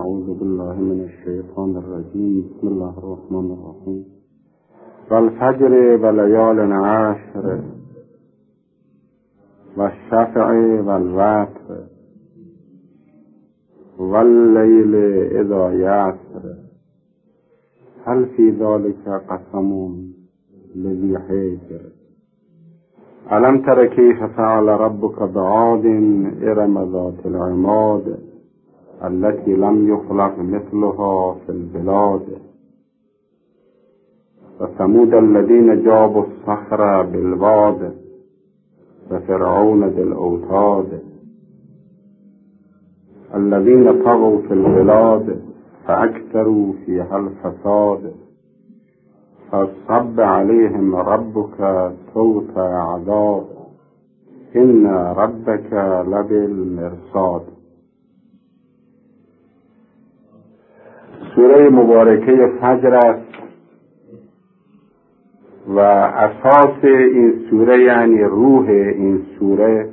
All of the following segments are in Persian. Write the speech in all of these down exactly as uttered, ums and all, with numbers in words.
أعوذ بالله من الشيطان الرجيم بسم الله الرحمن الرحيم والفجر وليال عشر والشفع والوتر والليل إذا يسر هل في ذلك قسم لذي حجر ألم تر كيف فعل ربك بعاد إرم ذات العماد التي لم يخلق مثلها في البلاد وثمود الذين جابوا الصخر بالواد وفرعون ذي الأوتاد الذين طغوا في البلاد فأكثروا فيها الفساد فصب عليهم ربك صوت عذاب إن ربك لبالمرصاد. سوره مبارکه فجر است و اساس این سوره یعنی روح این سوره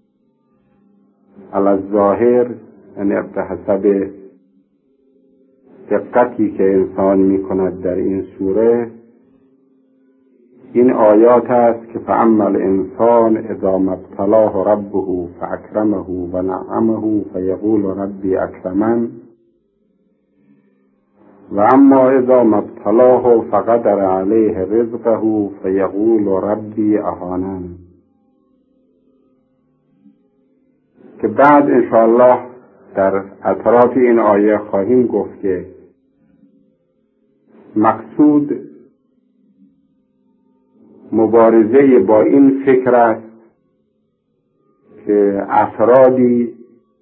علی الظاهر یعنی به حسب دقتی که انسان می کند در این سوره این آیات است که فاما الانسان اذا ما ابتلاه ربه فاکرمه و نعمه فیقول ربی اکرمن و اما اذا ما ابتلاه فقدر علیه رزقه فیقول ربی اهانن، که بعد انشاءالله در اطراف این آیه خواهیم گفت که مقصود مبارزه با این فکر است که افرادی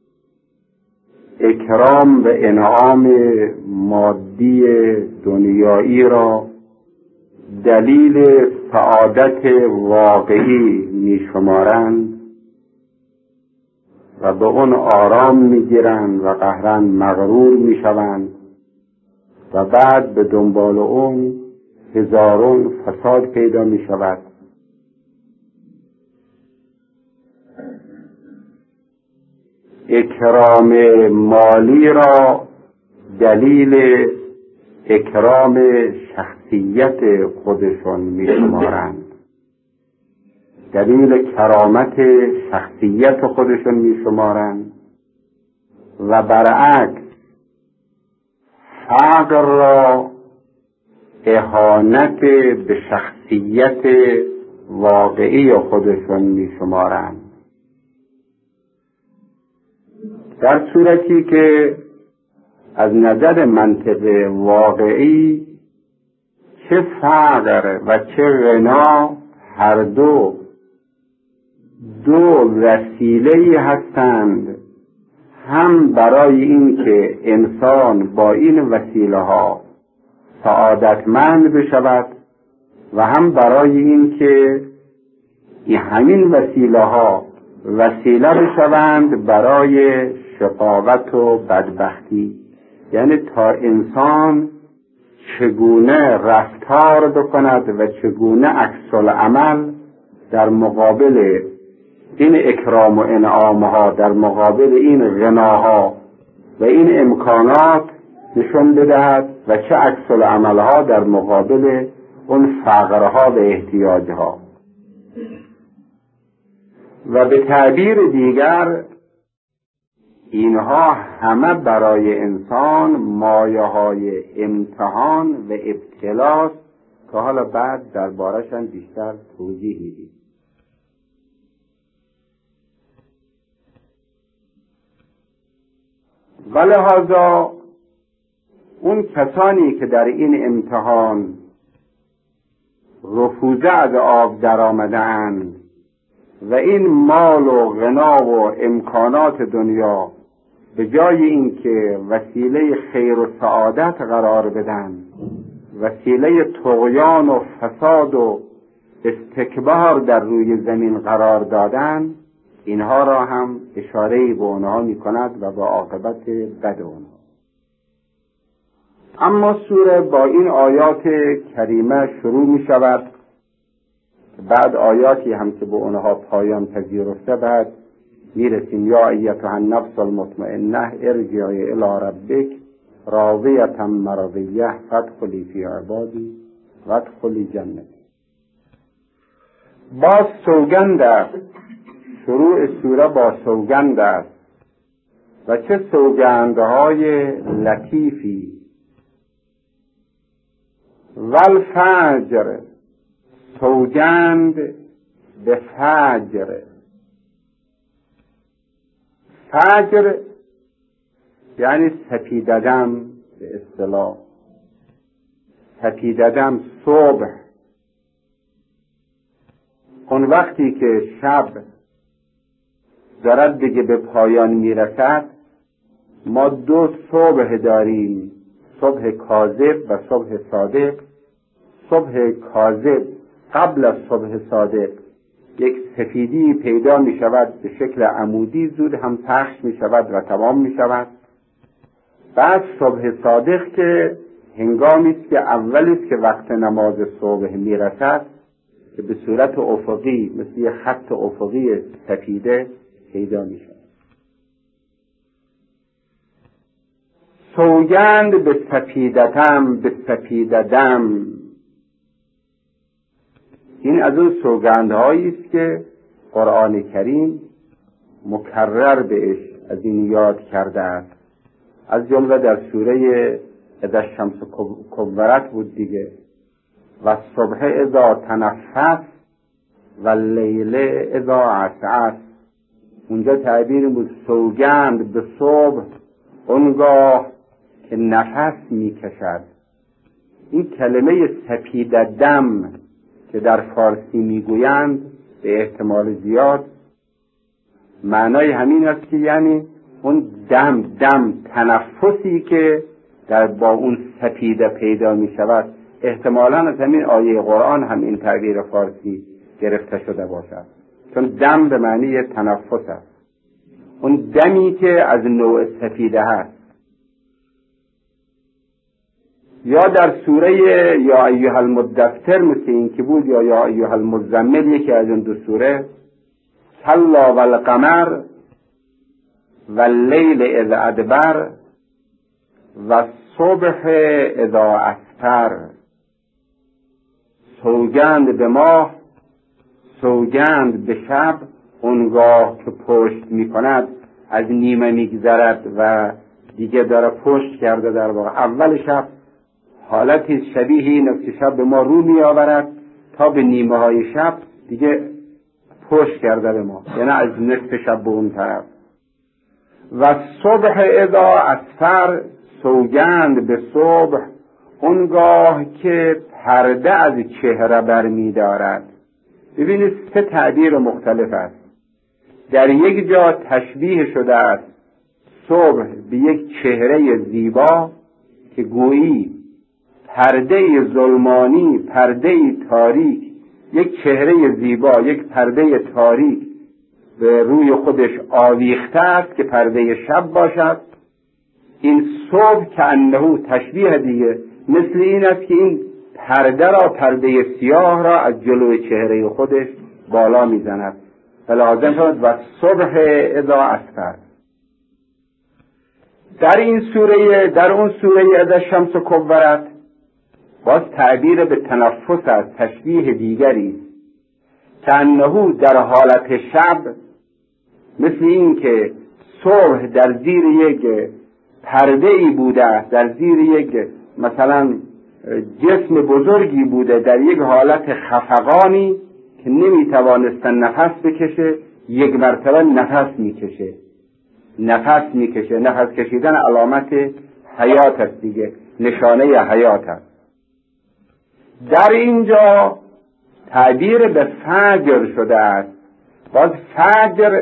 اکرام و انعام مادی دنیایی را دلیل سعادت واقعی می شمارند و به اون آرام می گیرند و قهرن مغرور می شوند و بعد به دنبال اون هزارون فساد پیدا می شود. اکرام مالی را دلیل اکرام شخصیت خودشون می شمارند، دلیل کرامت شخصیت خودشون می شمارند و برعکس فقر را اهانت به شخصیت واقعی خودشون می شمارند، در صورتی که از نظر منطق واقعی چه فقر و چه غنا هر دو دو وسیله‌ای هستند، هم برای این که انسان با این وسیله ها سعادتمند بشود و هم برای این که این همین وسیله ها وسیله بشوند برای شقاوت و بدبختی، یعنی تا انسان چگونه رفتار بکند و چگونه عکس العمل در مقابل این اکرام و انعامها، در مقابل این غناها و این امکانات نشون بدهد و چه عکس العملها در مقابل اون فقرها و احتیاجها. و به تعبیر دیگر اینها همه برای انسان مایه های امتحان و ابتلاست که حالا بعد درباره‌شان بیشتر توضیح میدیم. ولهذا اون کسانی که در این امتحان رفوزه از آب در آمده‌اند و این مال و غنا و امکانات دنیا به جای اینکه وسیله خیر و سعادت قرار بدن وسیله طغیان و فساد و استکبار در روی زمین قرار دادن، اینها را هم اشاره‌ای به آنها می کند و به عاقبت بد آنها. اما سوره با این آیات کریمه شروع می شود، بعد آیاتی هم که به آنها پایان پذیرفته بعد میرسیم یا ایتها النفس المطمئنه ارجعی الی ربک راضیة مرضیه فادخلی فی عبادی وادخلی جنتی. باز سوگند است، شروع سوره با سوگند است و چه سوگندهای لطیفی. والفجر، سوگند به فجر. فجر یعنی سپیددم، به اصطلاح سپیددم صبح. اون وقتی که شب دارد دیگه به پایان میرسد، ما دو صبح داریم، صبح کاذب و صبح صادق. صبح کاذب قبل از صبح صادق یک سفیدی پیدا می شود به شکل عمودی، زود هم پخش می شود و تمام می شود. بعد صبح صادق که هنگامی است که اولی است که وقت نماز صبح می رسد، که به صورت افقی مثل یک خط افقی سفیده پیدا می شود. سوگند به سپیدتم، به سپیددم. این از اون سوگندهایی است که قرآن کریم مکرر بهش از این یاد کرده است. از جمله در سوره اذا الشمس کورت بود دیگه، و صبح اذا تنفس و لیل اذا عسعس. اونجا تعبیر بود سوگند به صبح اونگاه که نفس میکشد. این کلمه سپیددم که در فارسی میگویند به احتمال زیاد معنای همین است که یعنی اون دم دم تنفسی که در با اون سپیده پیدا می شود. احتمالاً از همین آیه قرآن هم این تعبیر فارسی گرفته شده باشد، چون دم به معنی تنفس است. اون دمی که از نوع سپیده هست. یا در سوره یا ایها المدثر مثل این که بود، یا یا ایها المزمل، یکی از این دو سوره، کلا والقمر واللیل اذ ادبر و صبح اذا اسفر. سوگند به ماه، سوگند به شب اونگاه که پشت می کند، از نیمه میگذرد و دیگه داره پشت کرده. در واقع اول شب حالتی شبیه این است که شب به ما رو می آورد تا به نیمه های شب دیگه پشت کرده به ما، یعنی از نصف شب به اون طرف. و صبح اذا اسفر، سوگند به صبح اونگاه که پرده از چهره بر می دارد. ببینید سه تعبیر مختلف است. در یک جا تشبیه شده است صبح به یک چهره زیبا که گویی پرده ظلمانی، پرده تاریک، یک چهره زیبا، یک پرده تاریک به روی خودش آویخته است که پرده شب باشد. این صبح که انه تشبیه دیگه مثل این است که این پرده را، پرده سیاه را از جلوی چهره خودش بالا میزند. فلازم شد و صبح اذا اسفر. در این سوره، در اون سوره اذا الشمس کورت باز تعبیر به تنفس است، تشبیه دیگری که انه در حالت شب مثل این که صبح در زیر یک پرده ای بوده، در زیر یک مثلا جسم بزرگی بوده، در یک حالت خفقانی که نمیتوانستن نفس بکشه، یک مرتبه نفس میکشه. نفس میکشه نفس کشیدن علامت حیات است دیگه، نشانه حیات است. در اینجا تعبیر به فجر شده است. باز فجر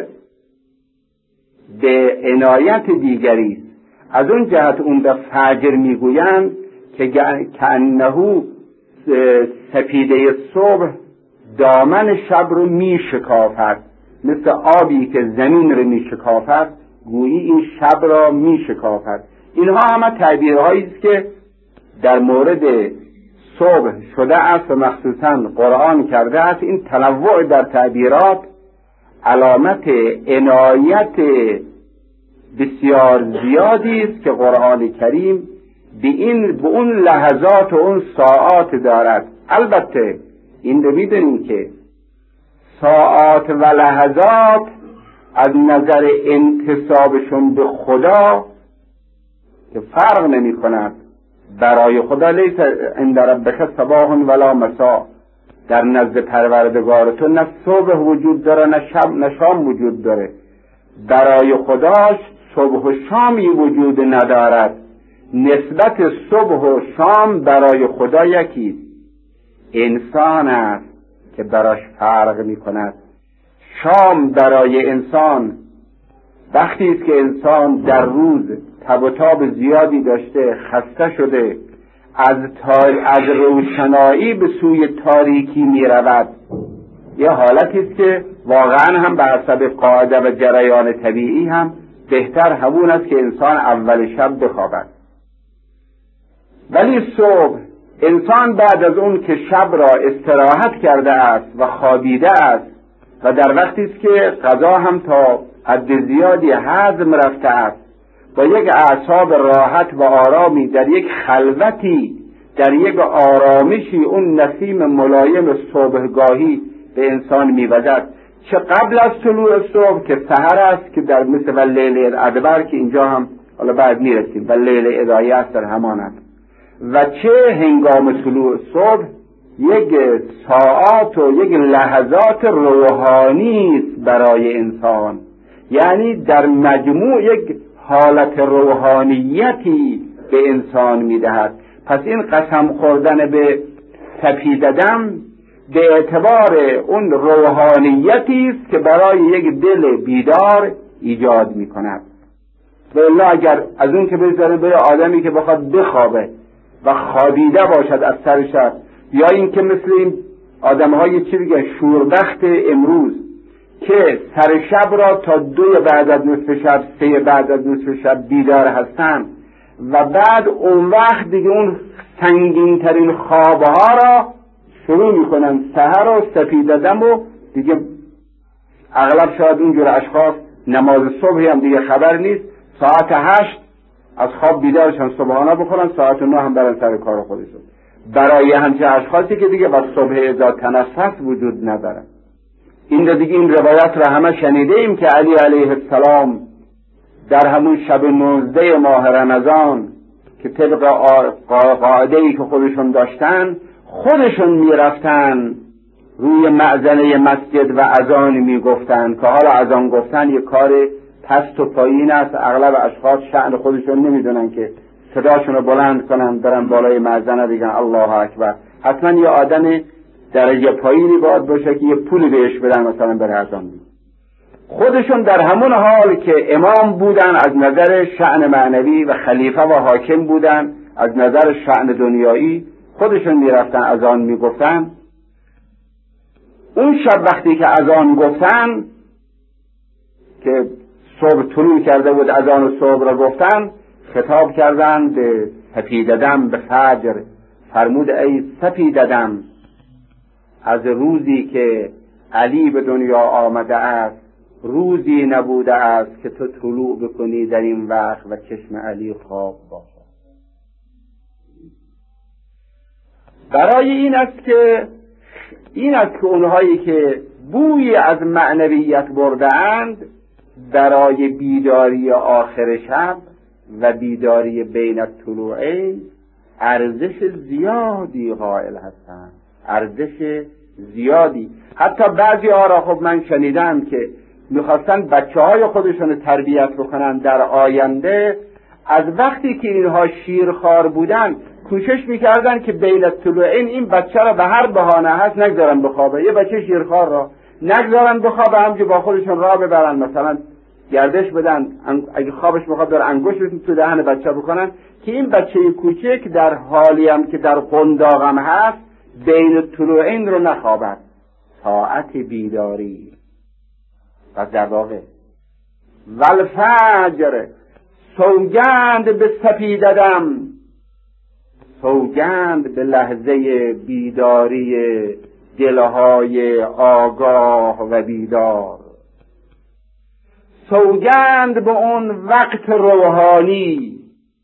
به عنایت دیگری است. از اون جهت اون به فجر میگویند که کأنه سپیده صبح دامن شب رو میشکافد، مثل آبی که زمین رو میشکافد، گویی این شب را میشکافد. اینها همه تعبیرهایی است که در مورد صبح شده است و مخصوصا قرآن کرده است. این تنوع در تعبیرات علامت عنایت بسیار زیادی است که قرآن کریم به این به اون لحظات و اون ساعات دارد. البته این رو می‌دونیم که ساعات و لحظات از نظر انتسابشون به خدا که فرق نمی کند. برای خدا لیس عند ربک صباح ولا مساء، در نزد پروردگار تو نه صبح وجود داره نه شب نه شام وجود داره. برای خداش صبح و شامی وجود ندارد. نسبت صبح و شام برای خدا یکی. انسان است که براش فرق می کند. شام برای انسان وقتی است که انسان در روز تب و تاب زیادی داشته، خسته شده، از, تار... از روشنایی به سوی تاریکی می رود. یه حالتی است که واقعا هم به حسب قاعده و جریان طبیعی هم بهتر همون است که انسان اول شب بخوابد. ولی صبح انسان بعد از اون که شب را استراحت کرده است و خوابیده است و در وقتی است که غذا هم تا حد زیادی هضم رفته است، با یک اعصاب راحت و آرامی در یک خلوتی، در یک آرامشی، اون نسیم ملایم صبحگاهی به انسان میوزد، چه قبل از طلوع صبح که سحر است که در مثل و لیل الادبر که اینجا هم حالا بعد میرسیم و لیل ادایه است در همان است، و چه هنگام طلوع صبح یک ساعات و یک لحظات روحانی است برای انسان. یعنی در مجموع یک حالت روحانیتی به انسان میدهد. پس این قسم خوردن به سپیددم به اعتبار اون روحانیتی است که برای یک دل بیدار ایجاد میکند. و الا اگر از اون که بذاره به آدمی که بخواد بخوابه و خوابیده باشد از سر شب، یا این که مثل این آدم‌های چی بگن شوربخت امروز که سر شب را تا دو بعد از نصف شب، سه بعد از نصف شب بیدار هستن و بعد اون وقت دیگه اون سنگین ترین خوابها را شروع میکنن، سحر و سپیددم و دیگه اغلب شاید اینجور اشخاص نماز صبحی هم دیگه خبر نیست، ساعت هشت از خواب بیدارشن، صبحانه بخورن، ساعت نه هم برن سر کار خودشون. برای همچه اشخاصی که دیگه با صبح اذا تنفس وجود ندارن. این دیگه این روایت را همه شنیده ایم که علی علیه السلام در همون شب نوزده ماه رمضان که طبق قاعده‌ای که خودشون داشتن، خودشون میرفتن روی معزنه مسجد و اذان میگفتن که حالا اذان گفتن یک کار پست و پایین است. اغلب اشخاص شأن خودشون نمیدونن که صداشون رو بلند کنن برن بالای معزنه بگن الله اکبر. حتما یه آدم درجه پایینی باید باشه که یه پولی بهش بدن مثلا بره اذان بگه. خودشون در همون حال که امام بودن از نظر شأن معنوی و خلیفه و حاکم بودن از نظر شأن دنیایی، خودشون میرفتن اذان میگفتن. اون شب وقتی که اذان گفتن که صبح طلوع کرده بود، اذان صبح را گفتن، خطاب کردن به سپیددم، به فجر، فرمود ای سپیددم، از روزی که علی به دنیا آمده است روزی نبوده است که تو طلوع بکنی در این وقت و چشم علی خواب باشد. برای این است که این است که اونهایی که بوی از معنویت برده‌اند برای بیداری آخر شب و بیداری بین الطلوعین ارزش زیادی قائل هستند، ارزش زیادی. حتی بعضی ها را خب من شنیدم که میخواستن بچه های خودشون تربیت بکنن در آینده، از وقتی که اینها شیرخوار بودن کوشش میکردن که بین الطلوعین این بچه را به هر بهانه هست نگذارن بخوابه. یه بچه شیرخوار را نگذارن بخوابه، همجور با خودشون راه ببرن، مثلا گردش بدن، اگه خوابش میخواد در انگشتشون تو دهن بچه بکنن که این بچه کوچک در حالی هم که در قنداق هم هست بین الطلوعین رو نخوابد. ساعت بیداری و در واقع والفجر، سوگند به سپیددم، سوگند به لحظه بیداری دلهای آگاه و بیدار. سوگند به اون وقت روحانی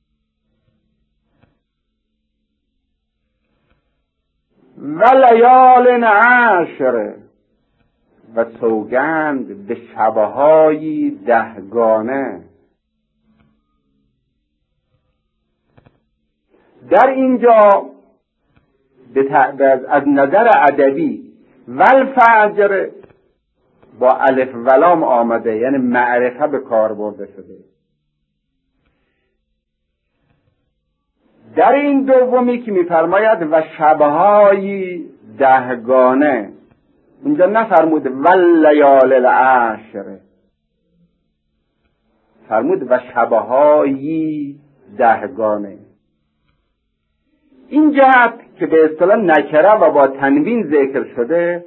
و لیال عشر، و سوگند به شبهای دهگانه. در اینجا از نظر ادبی والفجر با الف و لام آمده، یعنی معرفه به کار برده شده. در این دومی که می‌فرماید و شبهای دهگانه، اونجا نفرمود واللیال العشر، فرمود و شبهای دهگانه. این جهت که به اصطلاح نکره و با تنوین ذکر شده،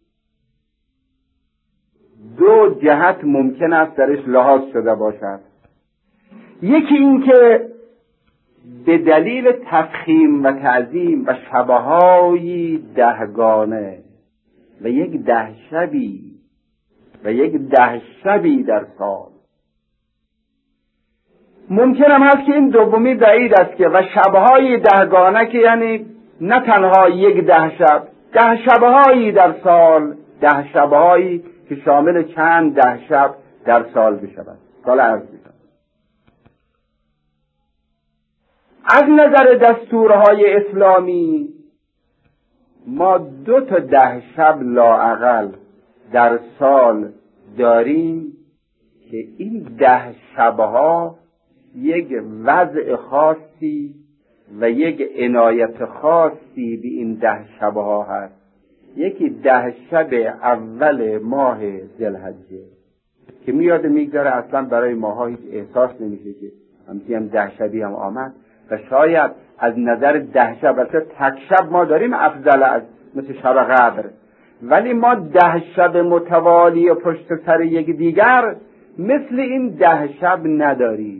دو جهت ممکن است درش لحاظ شده باشد. یکی این که به دلیل تفخیم و تعظیم و شبهای دهگانه و یک ده شبی و یک ده شبی در سال، ممکن هم هست که این دومی بعید است که و شبهای دهگانه که یعنی نه تنها یک ده شب، ده شبهایی در سال، ده شبهایی که شامل چند ده شب در سال بشود، سال عرض بشود. از نظر دستورهای اسلامی ما دو تا ده شب لااقل در سال داریم که این ده شبها یک وضع خاصی و یک عنایت خاصی به این ده شبها هست. یکی ده شب اول ماه ذوالحجه که میاد میگذره، اصلا برای ماها هیچ احساس نمیشه که همچین هم ده شبی هم آمد، و شاید از نظر ده شب البته تک شب ما داریم افضل از مثل شب قدر، ولی ما ده شب متوالی و پشت سر یک دیگر مثل این ده شب نداریم.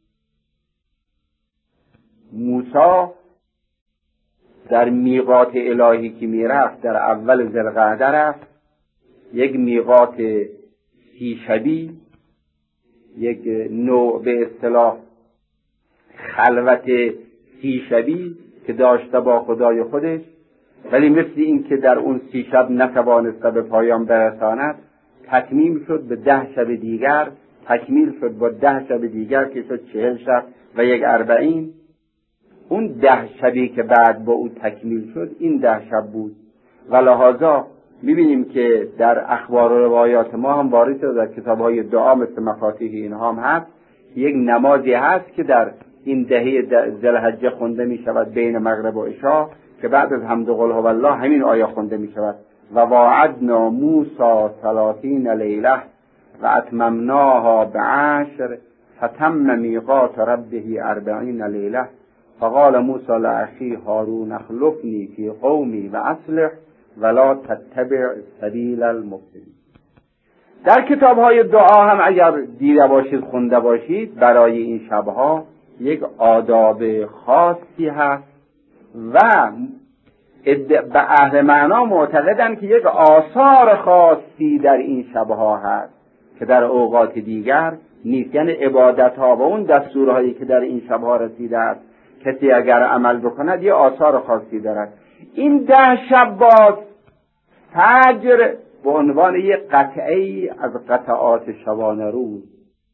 موسی در میقات الهی که میرفت در اول ذوالقعده رفت، یک میقات سی شبی، یک نوع به اصطلاح خلوت سی شبی که داشته با خدای خودش، ولی مثل این که در اون سی شب نتوانسته به پایان برساند، تکمیل شد به ده شب دیگر، تکمیل شد با ده شب دیگر که شد چهل شب و یک اربعین. اون ده شبی که بعد با او تکمیل شد این ده شب بود، و لحاظا میبینیم که در اخبار و روایات ما هم وارد شده، در کتاب‌های دعا مثل مفاتیح اینها هم هست، یک نمازی هست که در این دهه ذوالحجه خونده می شود بین مغرب و عشا، که بعد از حمد و قل هو الله همین آیه خونده می شود و واعدنا موسی ثلاثین لیله و اتممناها بعشر فتم میقات ربه اربعین لیله فقال موسی لاخیه هارون اخلفنی فی قومی و اصلح ولا تتبع سبیل المفسدین. در کتاب‌های دعا هم اگر دیده باشید خونده باشید، برای این شبها یک آداب خاصی هست و به اهل معنا معتقدند که یک آثار خاصی در این شبها هست که در اوقات دیگر نیست. یعنی عبادت‌ها و اون دستورهایی که در این شبها رسیده است، کسی اگر عمل بکند یه آثار خاصی دارد. این ده شب باز فجر به عنوان یک قطعه از قطعات شبانه روز،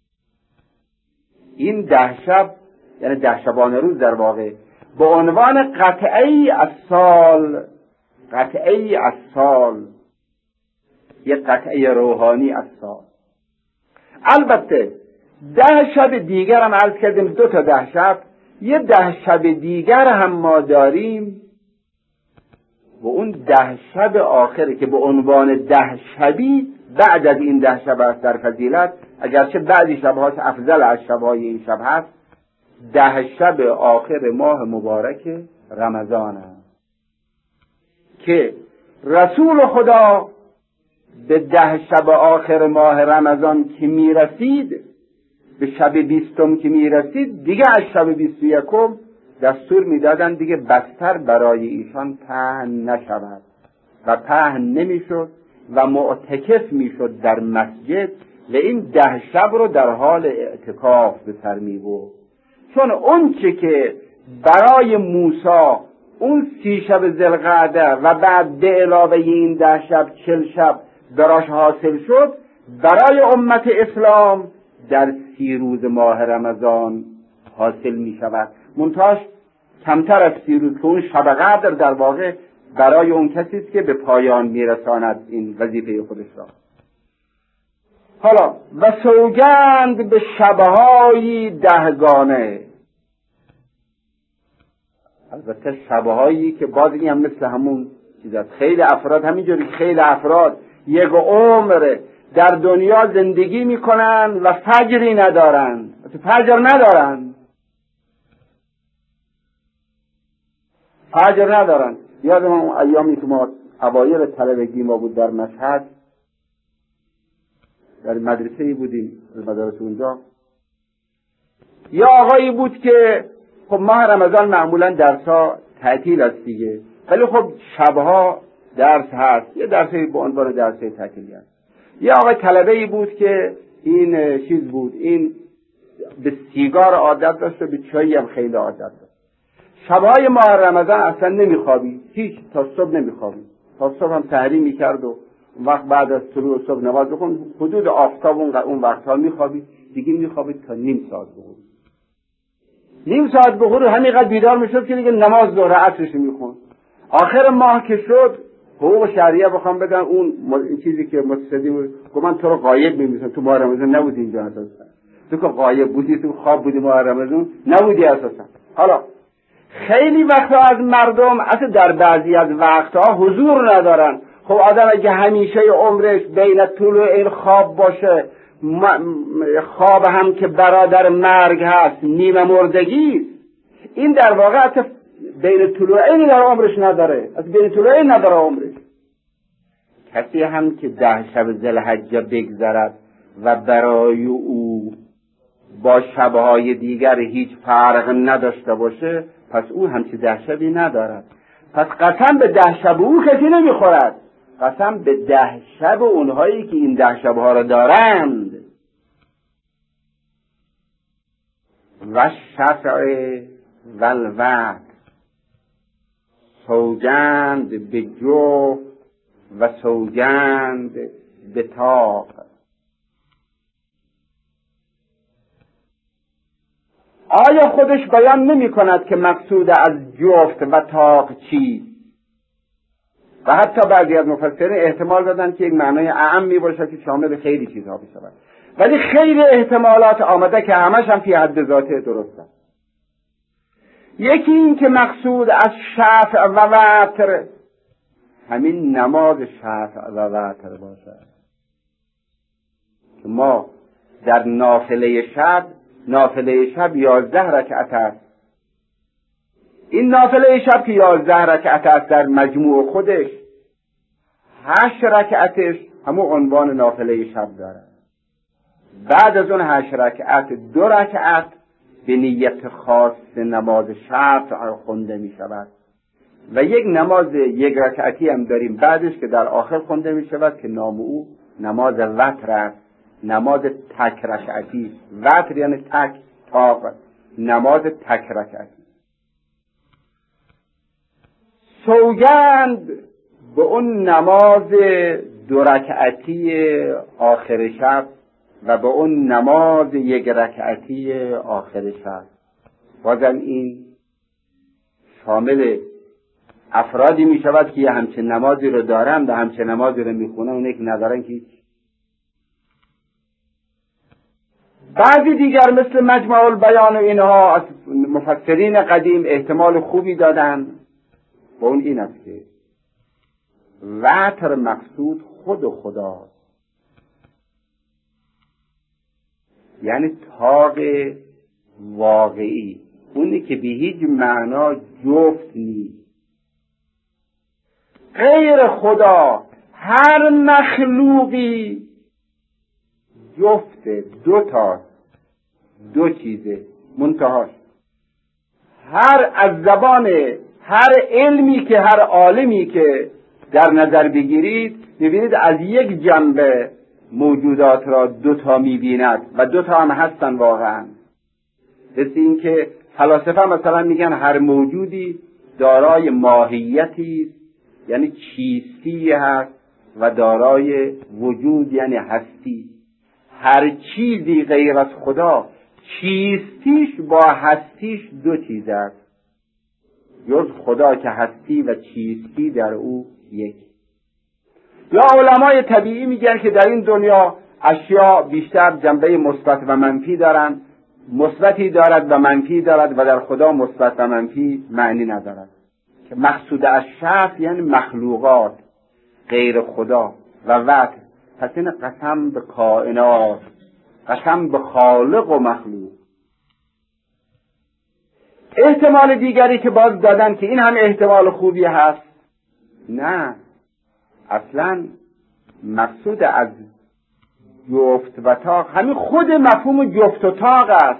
این ده شب یعنی ده شبانه روز در واقع به عنوان قطعه از سال، قطعه از سال، یک قطعه روحانی از سال. البته ده شب دیگر هم عرض کردیم، دو تا ده شب، یه ده شب دیگر هم ما داریم و اون ده شب آخره که به عنوان ده شبی بعد از این ده شب است در فضیلت، اگرچه بعضی شبهاش افضل از شبهای این شب هست. ده شب آخر ماه مبارک رمضان است که رسول خدا به ده شب آخر ماه رمضان که میرسید، به شب بیستم که میرسید، دیگه از شب بیست و یکم دستور میدادن دیگه بستر برای ایشان پهن نشود و پهن نمیشد و معتکف میشد در مسجد و این ده شب رو در حال اعتکاف به سر می برد. چون اون چه که برای موسی اون سی شب ذوالقعده و بعد به علاوه این ده شب چل شب براش حاصل شد، برای امت اسلام در سی روز ماه رمضان حاصل می شود. منتهاش کمتر از سی روز، که اون شب قدر در واقع برای اون کسی است که به پایان می رساند این وظیفه خودش را. حالا و سوگند به شبهای دهگانه، البته شبهایی که باز این هم مثل همون چیزاست. خیلی افراد همینجوری، خیلی افراد یک عمر در دنیا زندگی میکنن و فجری ندارن، فجر ندارن فجر ندارن یادم اون ایامی که ما اوایل طلبگی ما بود در مشهد، در مدرسه‌ای بودیم، مدرسه اونجا، یا آقایی بود که خب ماه رمضان معمولا درس‌ها تعطیل است دیگه، ولی خب شبها درس هست، یه درسی به عنوان درس تعطیلی هست. یه آقای طلبه‌ای بود که این چیز بود، این به سیگار عادت داشت و به چایی هم خیلی عادت داشت. شبهای ماه رمضان اصلا نمیخوابی، هیچ، تا صبح نمیخوابی، تا صبح هم سحری میکرد و وقت بعد از طلوع صبح نماز بخون، حدود آفتاب اون وقتها میخوابی، دیگه میخوابی تا نیم ساعت بخوری. نیم ساعت بخوری همینقدر بیدار میشد که دیگه نماز ظهر عصرش میخون. آخر ماه که شد حقوق شهریه بخوام بدن، اون چیزی که متصدی بود گفت من تو رو غایب میمیسم، تو ماه رمضان نبودی اینجا اساسا، تو که غایب بودی، تو خواب بودی ماه رمضان نبودی اساسا. حالا خیلی وقتا از مردم اصلا در بعضی از وقتها حضور ندارن. خب آدم اگه همیشه عمرش بین طلوع این خواب باشه، خواب هم که برادر مرگ هست، نیمه مردگی، این در واقع بین طلوعین در عمرش نداره، از بین طلوعین نداره عمرش. کسی هم که ده شب ذوالحجه بگذرد و برای او با شبهای دیگر هیچ فرق نداشته باشه، پس او همچی ده شبی ندارد. پس قسم به ده شب او کسی نمیخورد، قسم به ده شب اونهایی که این ده شبها را دارند. و شفع و الوتر، سوگند به جفت و سوگند به طاق. آیا خودش بیان نمی کند که مقصود از جفت و طاق چی؟ و حتی بعضی از مفسرین احتمال دادن که یک معنای اعم می باشه که شامل خیلی چیزها بشود، ولی خیلی احتمالات آمده که همش هم فی حد ذاته درسته. یکی این که مقصود از شفع و وتر همین نماز شفع و وتر باشه، که ما در نافله شب، نافله شب یازده رکعت است. این نافله شب که یازده رکعت است در مجموع خودش، هشت رکعتش همون عنوان نافله شب داره. بعد از اون هشت رکعت دو رکعت به نیت خاص نماز شفع خونده می شود و یک نماز یک رکعتی هم داریم بعدش که در آخر خونده می شود که نام او نماز وتر است، نماز تک رکعتی. وتر یعنی تک، طاق، نماز تک رکعتی. سوگند به اون نماز دو رکعتی آخر شب و به اون نماز یک رکعتی آخر شب. بازم این شامل افرادی می شود که یه همچه نمازی رو دارن و همچه نمازی رو می خونن، اونه که ندارن که بعضی دیگر مثل مجمع البیان و اینها از مفسرین قدیم احتمال خوبی دادن و اون این است که وتر مقصود خود خدا، یعنی طاق واقعی، اونی که به هیچ معنا جفت نیست. غیر خدا هر مخلوقی جفت، دو تا دو چیزه منتهاش. هر از زبان هر علمی که هر عالمی که در نظر بگیرید، ببینید از یک جنبه موجودات را دوتا میبیند و دوتا هم هستن واقعا. مثل این که فلاسفه مثلا میگن هر موجودی دارای ماهیتی، یعنی چیستی هست، و دارای وجود یعنی هستی. هر چیزی غیر از خدا چیستیش با هستیش دو چیز است، جز خدا که هستی و چیستی در او یک. یا علمای طبیعی میگن که در این دنیا اشیا بیشتر جنبه مثبت و منفی دارن، مثبتی دارد و منفی دارد، و در خدا مثبت و منفی معنی ندارد. که مقصود از شرط یعنی مخلوقات غیر خدا و وقت. پس این قسم به کائنات، قسم به خالق و مخلوق. احتمال دیگری که باز دادن که این هم احتمال خوبی هست، نه، اصلا مقصود از جفت و طاق همین خود مفهوم جفت و طاق است،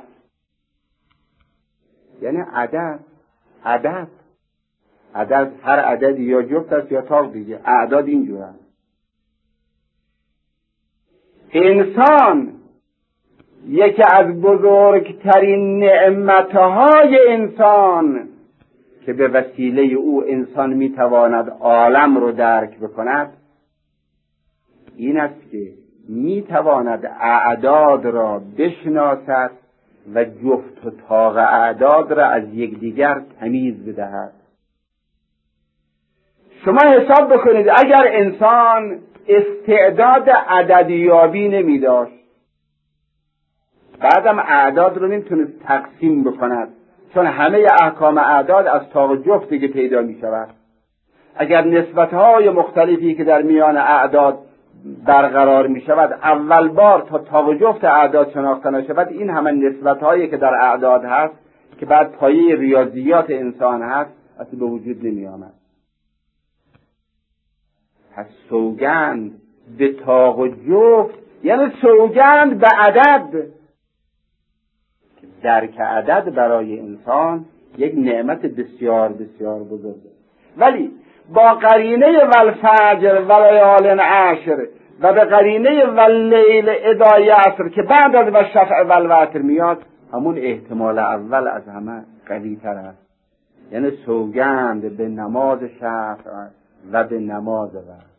یعنی عدد. عدد عدد هر عددی یا جفت است یا طاق دیگه. اعداد اینجور است. انسان یکی از بزرگترین نعمتهای انسان که به وسیله او انسان میتواند عالم رو درک بکند این است که میتواند اعداد را بشناسد و جفت و طاق اعداد را از یکدیگر تمیز بدهد. شما حساب بکنید اگر انسان استعداد عددیابی نمی داشت، بعدم اعداد رو نمیتونست تقسیم بکند، چون همه احکام اعداد از طاق جفتی که پیدا می شود. اگر نسبتهای مختلفی که در میان اعداد برقرار می شود اول بار تا طاق جفت اعداد شناخته نشود، این همه نسبتهایی که در اعداد هست که بعد پایه ریاضیات انسان هست اصلا به وجود نمی آمد. پس سوگند به طاق و جفت یعنی سوگند به عدد. درک عدد برای انسان یک نعمت بسیار بسیار بزرگه، ولی با قرینه والفجر و لیال عشر و به قرینه واللیل اذا یسر که بعد از و شفع و الوتر میاد، همون احتمال اول از همه قوی تر است. یعنی سوگند به نماز شفع و به نماز وتر.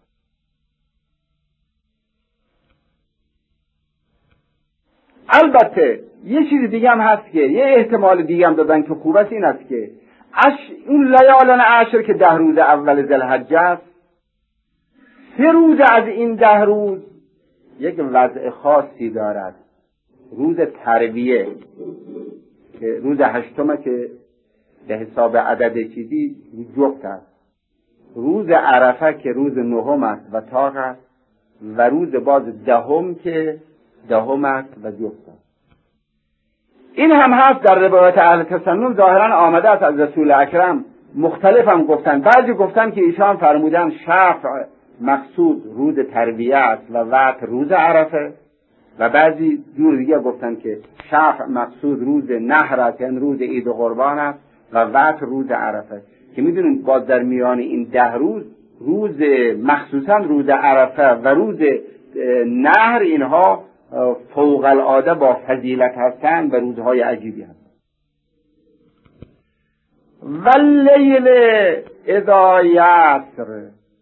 البته یه چیز دیگه هم هست که یه احتمال دیگه هم دادن که خوب است، این است که اش اون لیالن عشر که ده روز اول ذوالحجه است، سه روز از این ده روز یک وضع خاصی دارد. روز ترویه که روز هشتمه که به حساب عدد چیزی جفت است، روز عرفه که روز نهم است و طاق است، و روز باز دهم که دهم است و جفت است. این هم هست در روایت اهل تسنن ظاهرا آمده است از رسول اکرم. مختلف هم گفتن، بعضی گفتن که ایشان فرمودن شفع مقصود روز ترویه است و وتر روز عرفه، و بعضی جور دیگه گفتن که شفع مقصود روز نحر است یعنی روز عید و قربان است و وتر روز عرفه. که میدونید باز در میان این ده روز روز مخصوصا روز عرفه و روز نحر اینها فوق العاده با فضیلت هستند و روزهای عجیبی هستند. واللیل اذا یسر،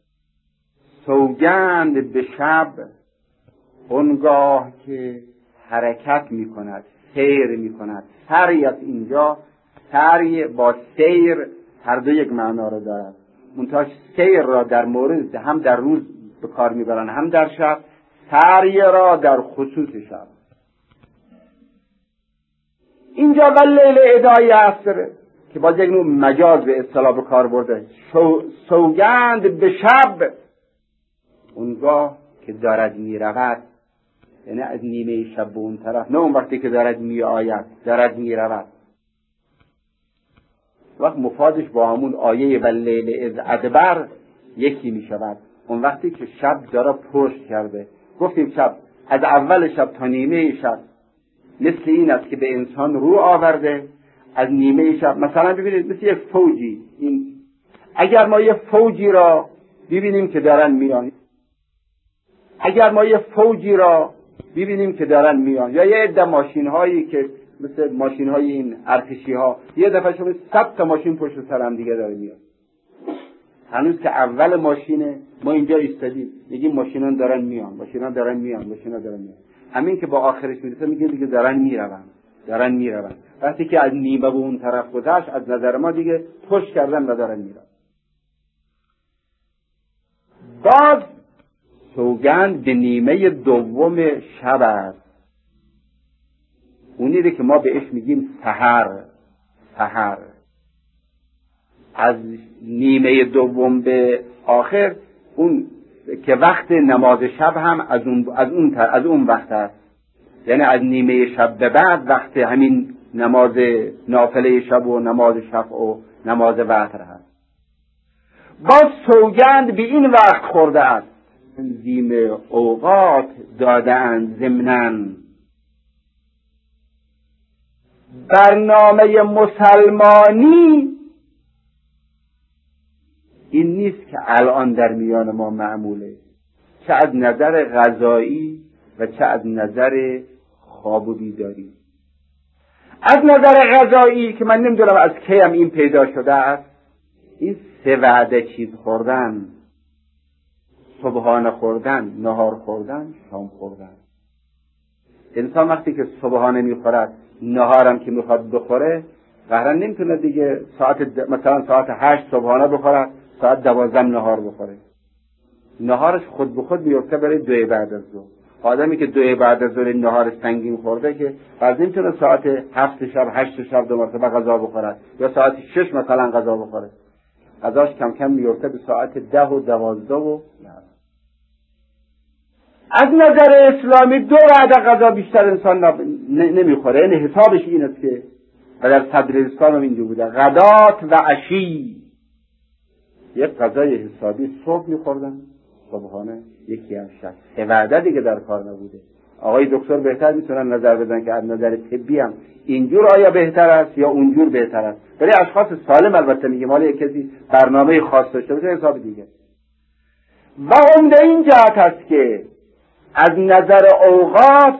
سوگند به شب اونگاه که حرکت می کند، سیر می کند. سری از اینجا سری با سیر هر دو یک معنا رو دارد. منتها سیر را در مورد هم در روز به کار می برن هم در شب، سری را در خصوص شب. اینجا واللیل اذا یسر که باز یک نوع مجاز به اصطلاح به کار برده، سوگند به شب اونگاه که دارد می رود، یعنی از نیمه شب به اون طرف، نه اون وقتی که دارد می آید، دارد می رود. وقت مفادش با همون آیه واللیل اذ ادبر یکی می شود. اون وقتی که شب داره پشت کرده، گفتیم شب از اول شب تا نیمه شب مثل این است که به انسان رو آورده. از نیمه شب مثلا ببینید مثل یک فوجی، این اگر ما یک فوجی را ببینیم که دارن میان، اگر ما یه فوجی را ببینیم که دارن میان، یا یه عده ماشین هایی که مثل ماشین های این ارتشی ها، یه دفعه شما صد تا ماشین پشت سر هم دیگه داره میاد، هنوز که اول ماشینه ما اینجا ایستادیم میگیم ماشینا دارن میان، ماشینا دارن میان، ماشینا دارن میان. همین که با آخرش میرسه میگیم دیگه دارن میرون، دارن میرون. وقتی که از نیمه به اون طرف گذشت، از نظر ما دیگه پشت کردن و دارن میرون. باز سوگند به نیمه دوم شب است، اونیه که ما بهش میگیم سحر. سحر از نیمه دوم به آخر، اون که وقت نماز شب هم از اون از اون از اون وقت است، یعنی از نیمه شب به بعد وقت همین نماز نافله شب و نماز شفع و نماز وتر هست. باز سوگند به این وقت خورده است، تنظیم اوقات داده‌اند ضمناً. برنامه مسلمانی این نیست که الان در میان ما معموله، چه از نظر غذایی و چه از نظر خواب و بیداری. از نظر غذایی که من نمیدونم از کی هم این پیدا شده است، این سه وعده چیز خوردن، صبحانه خوردن، نهار خوردن، شام خوردن. انسان وقتی که صبحانه میخورد، نهارم که میخواد بخوره، قهرن نمیتونه دیگه ساعت د... مثلا ساعت هشت صبحانه بخورد، ساعت دوازده نهار بخوره. نهارش خود به خود میفته برای دوی بعد از ظهر. آدمی که دوی بعد از ظهر نهار سنگین خورده که بعد نمیتونه ساعت هفت شب هشت شب دو مرتبه غذا بخوره، یا ساعت شش مثلا غذا بخوره. غذاش کم کم میفته به ساعت ده و دوازده و از نظر اسلامی دو وعده غذا بیشتر انسان نمیخوره. یعنی حسابش این است که و در صدر اسلام هم اینجا بوده، غدات و عشی، یک غذای حسابی صبح میخوردن، صبحانه، یکی هم شب. سه وعده دیگه در کار نبوده. آقای دکتر بهتر میتونن نظر بدن که از نظر طبی هم اینجور آیا بهتر است یا اونجور بهتر است. برای اشخاص سالم البته میگه، مال یک کسی برنامه خاص داشته باشه حساب دیگه. و عمده این جهت است که از نظر اوقات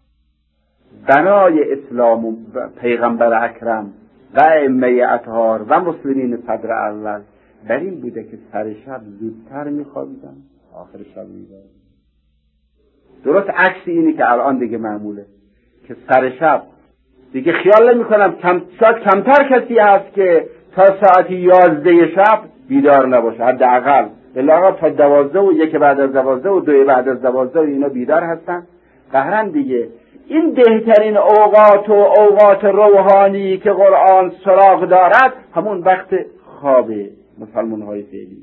بنای اسلام و پیغمبر اکرم و ائمه اطهار و مسلمین صدر اول بر این بوده که سر شب زودتر میخوابیدن، آخر شب میبارن. درست عکس اینی که الان دیگه معموله که سر شب دیگه خیال نمی کنم کم شاید کمتر کسی هست که تا ساعت یازده شب بیدار نباشه، حداقل الا تا دوازده و یک بعد از دوازده و دو بعد از دوازده و اینا بیدار هستن. قهرن دیگه این بهترین اوقات و اوقات روحانی که قرآن سراغ دارد همون وقت خواب مسلمان های فعلی.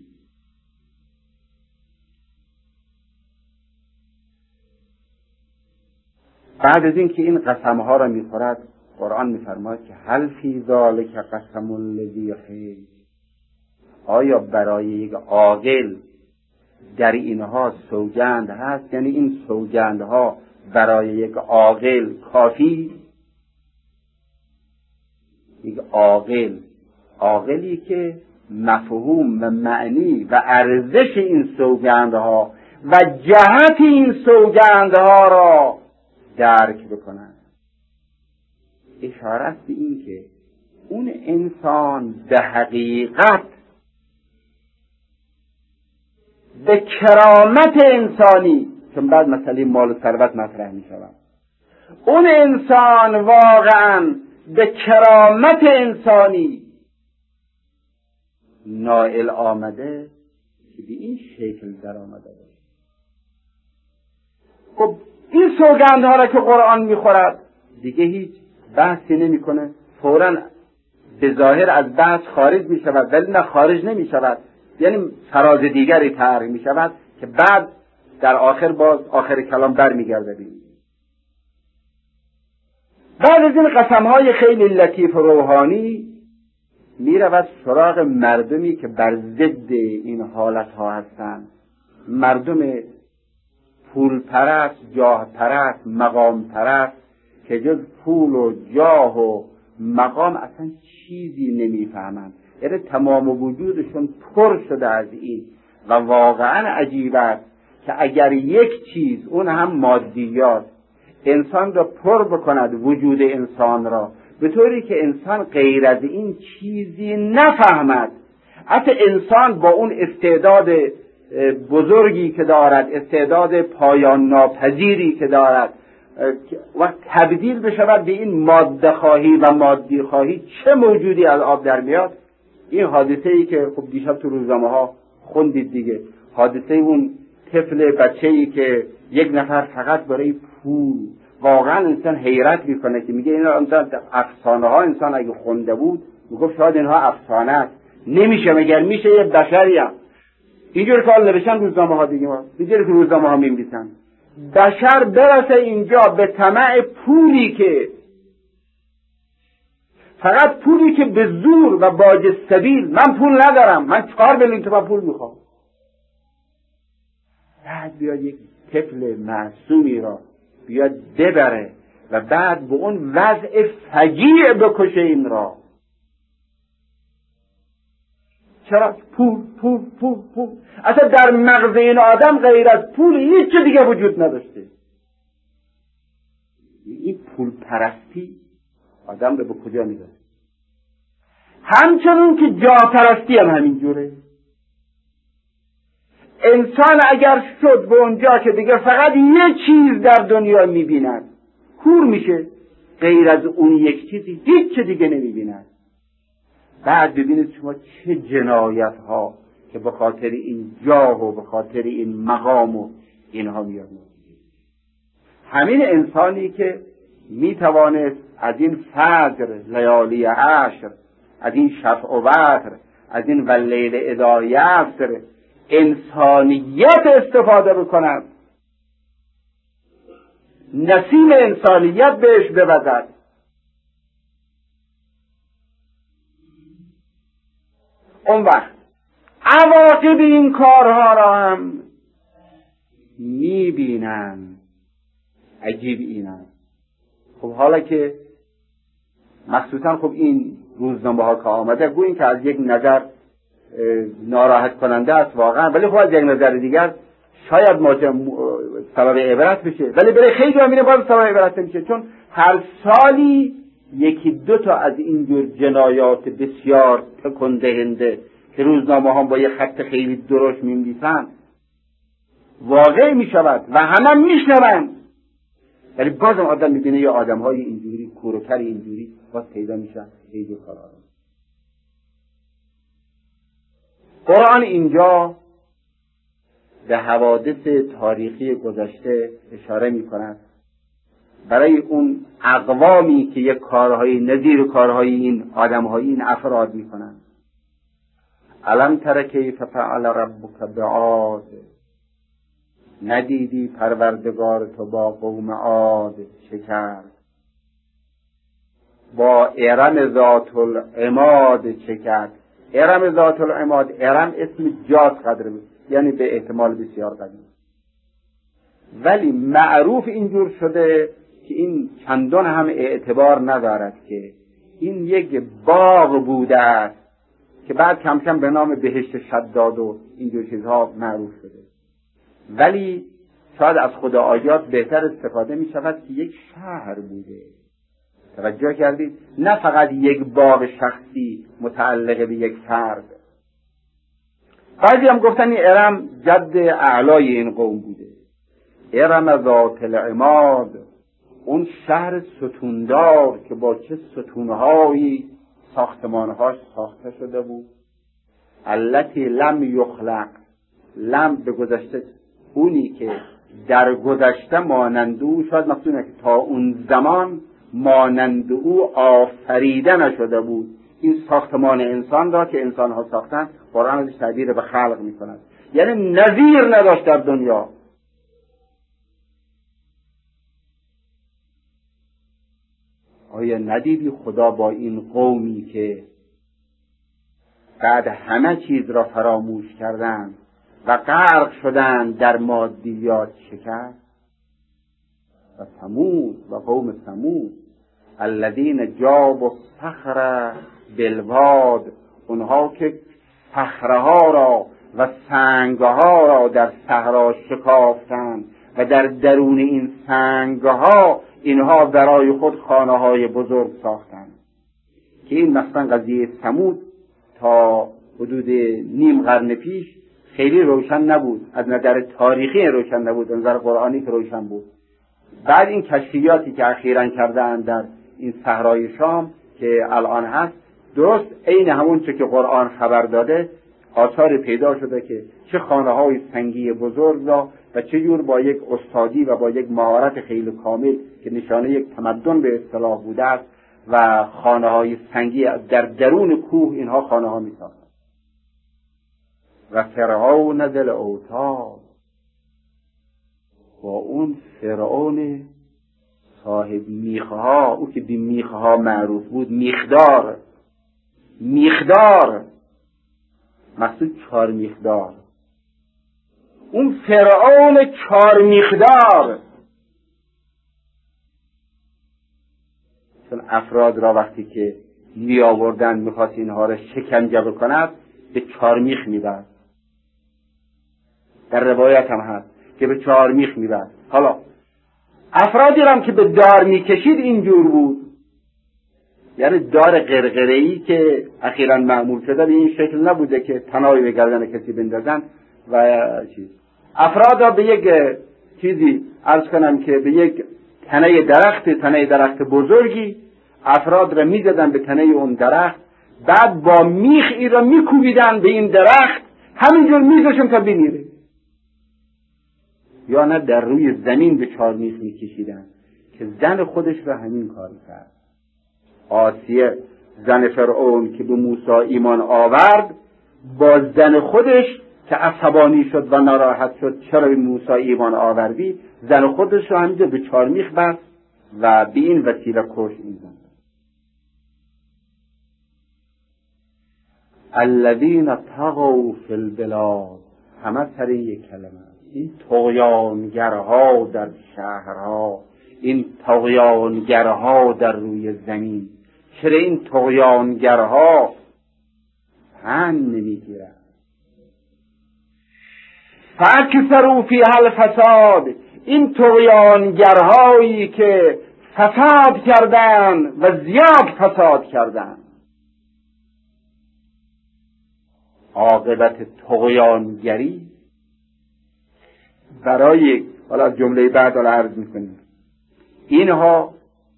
بعد از این که این قسم ها را میخورد، قرآن میفرماید که هل فی ذالک قسم لذی حجر، آیا برای یک عاقل در اینها سوگند هست؟ یعنی این سوگندها برای یک عاقل کافی؟ یک عاقل، عاقلی که مفهوم و معنی و ارزش این سوگندها و جهت این سوگندها را درک بکنند. اشاره است به این که اون انسان به حقیقت به کرامت انسانی، چون بعد مسئله مال و ثروت مطرح می شود، اون انسان واقعا به کرامت انسانی نائل آمده که به این شکل در آمده باشه. خب این سوگندها را که قرآن میخورد دیگه هیچ بحثی نمی کنه، فوراً به ظاهر از بحث خارج می شود، ولی نه خارج نمی شود، یعنی فراز دیگری طرح می شود که بعد در آخر باز آخر کلام بر می گرده بیم. بعد از این قسمهای خیلی لطیف و روحانی می رود سراغ مردمی که بر ضد این حالتها هستند، مردم پول پرست، جاه پرست، مقام پرست که جز پول و جاه و مقام اصلا چیزی نمیفهمند. یعنی تمام وجودشون پر شده از این و واقعا عجیب است که اگر یک چیز، اون هم مادیات، انسان را پر بکند، وجود انسان را، به طوری که انسان غیر از این چیزی نفهمد، حتی انسان با اون استعداد بزرگی که دارد، استعداد پایان ناپذیری که دارد، وقت تبدیل بشود به این ماده خواهی و مادی خواهی، چه موجودی از آب در میاد. این حادثه ای که خب دیشب تو روزنامه ها خوندید دیگه، حادثه اون طفل بچه‌ای که یک نفر فقط برای پول، واقعا انسان حیرت میکنه که میگه اینا افسانه ها انسان اگه خونده بود میگفت شاید اینها افسانه است، نمیشه، مگر میشه یه بشری هم اینجور که نوشتن روزنامه ها دیگه، ما اینجوری که روزنامه ها می‌نویسن بشر برسه اینجا به طمع پولی که فقط پولی که به زور و باج سبیل، من پول ندارم، من چهار میلیون تومان پول میخوام، بعد بیاد یک طفل معصومی را بیاد ببره و بعد به اون وضع فجیع بکشه این را. چرا؟ پول پول پول پول. اصلا در مغز این آدم غیر از پول هیچ چیز دیگه وجود نداشته. این پول پرستی آدم رو به کجا می‌بره؟ همچنون که جاه پرستی هم همین جوره. انسان اگر شد به اونجا که دیگه فقط یک چیز در دنیا می‌بیند، کور میشه، غیر از اون یک چیزی هیچ چیز دیگه نمی‌بیند. بعد ببینید شما چه جنایت ها که به خاطر این جاه و به خاطر این مقام و اینها میاد. همین انسانی که میتوانست از این فجر لیالی عشر، از این شفع و وتر، از این واللیل اذا یسر انسانیت استفاده بکند، نسیم انسانیت بهش بوزد، اون وقت عواقب این کارها را هم میبینن. عجیب اینه. خب حالا که مخصوصا خب این روزنامه ها که آمده گویین که از یک نظر ناراحت کننده است واقعا، ولی خب از یک نظر دیگر شاید سبب عبرت بشه، ولی برای خیلی همینه باز سبب عبرت نمیشه، چون هر سالی یکی دو تا از اینجور جنایات بسیار تکان دهنده که روزنامه ها با یه خط خیلی درشت می‌نویسن واقع میشود و همه میشنوند، ولی بازم آدم میبینه یه آدم های اینجوری کوروکر اینجوری باز پیدا میشن. اینجور کارا قرآن اینجا به حوادث تاریخی گذشته اشاره میکند، برای اون اقوامی که یک کارهای نظیر کارهای این آدمهای این افراد میکنن. الم تر کیف فعل ربک بعاد، ندیدی پروردگار تو با قوم عاد چه کرد، با ارم ذات العماد چه کرد. ارم ذات العماد، ارم اسم جات قدر بود، یعنی به احتمال بسیار قدیم، ولی معروف اینجور شده که این چندان هم اعتبار ندارد که این یک باغ بوده است که بعد کم کم به نام بهشت شداد و اینجور چیزها معروف شده، ولی شاید از خدا آیات بهتر استفاده می شود که یک شهر بوده. توجه کردید؟ نه فقط یک باغ شخصی متعلق به یک فرد. بعضی هم گفتن این ارم جد اعلای این قوم بوده. ارم ذات العماد، اون شهر ستوندار که با چه ستونهایی ساختمانهاش ساخته شده بود. التی لم یخلق، لم به گذشته، اونی که در گذشته مانند او، شاید مقصود که تا اون زمان مانند او آفریده نشده بود. این ساختمان انسان را که انسان ها ساختن قرآن ازش تعبیر به خلق می کند، یعنی نظیر نداشت در دنیا. آیا ندیدی خدا با این قومی که بعد همه چیز را فراموش کردند و غرق شدند در مادیات چه کرد؟ و ثمود و قوم ثمود الذین جابوا الصخر بالواد، اونها که صخره ها را و سنگها را در صحرا شکافتند و در درون این سنگها اینها برای خود خانه های بزرگ ساختند. که این مثلا قضیه ثمود تا حدود نیم قرن پیش خیلی روشن نبود، از نظر تاریخی روشن نبود، از نظر قرآنی که روشن بود. بعد این کشفیاتی که اخیراً کردن در این صحرای شام که الان هست، درست عین همون چه که قرآن خبر داده آثار پیدا شده که چه خانه های سنگی بزرگ را و چه جور با یک استادی و با یک مهارت خیلی کامل که نشانه یک تمدن به اصطلاح بوده است و خانه های سنگی در درون کوه اینها خانه ها می ساختند. و فرعون ذی الاوتاد، با اون فرعون صاحب میخه ها، او که بی میخه ها معروف بود، میخدار میخدار مقصود چهار میخدار، اون فرعون چهار میخدار. چون افراد را وقتی که می آوردن میخواست اینها را شکنجه بکند به چهار میخ میبرد. در روایت هم هست که به چهار میخ میبرد. حالا افرادی را هم که به دار میکشید اینجور بود، یعنی دار قرقره‌ای که اخیراً معمول شده به این شکل نبوده که تنابی به گردن کسی بندازن و چیز. افراد را به یک چیزی عرض کنم که به یک تنه درخت تنه درخت بزرگی افراد را میزدن به تنه اون درخت، بعد با میخ ای را میکوبیدن به این درخت، همینجور میذاشن تا بمیره. یا نه در روی زمین به چهار میخ میکشیدن که زن خودش را همین کار کرد. آسیه زن فرعون که به موسی ایمان آورد، با زن خودش که عصبانی شد و ناراحت شد چرا به موسی ایمان آوردی، زن خودش را همینجا به چهار میخ بست و به این وسیله کشت این زن. الذین طغوا فی البلاد، همه سر یک کلمه، این طغیانگرها در شهرها، این طغیانگرها در روی زمین. چرا این طغیانگرها پند نمیگیرند؟ فاکثروا فیها الفساد، این طغیانگرهایی که فساد کردند و زیاد فساد کردند. عاقبت طغیانگری برای، حالا جمله بعد رو عرض میکنیم، اینها